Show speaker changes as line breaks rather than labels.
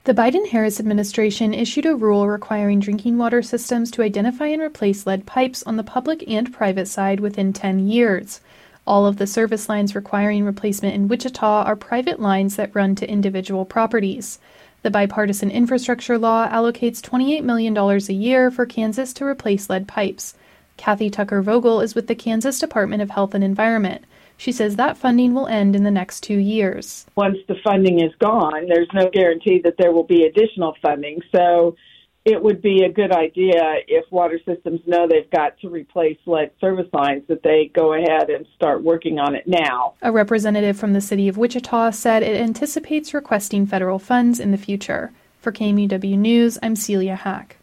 The Biden-Harris administration issued a rule requiring drinking water systems to identify and replace lead pipes on the public and private side within 10 years. All of the service lines requiring replacement in Wichita are private lines that run to individual properties. The bipartisan infrastructure law allocates $28 million a year for Kansas to replace lead pipes. Kathy Tucker Vogel is with the Kansas Department of Health and Environment. She says that funding will end in the next 2 years.
Once the funding is gone, there's no guarantee that there will be additional funding. So it would be a good idea if water systems know they've got to replace lead service lines that they go ahead and start working on it now.
A representative from the city of Wichita said it anticipates requesting federal funds in the future. For KMUW News, I'm Celia Hack.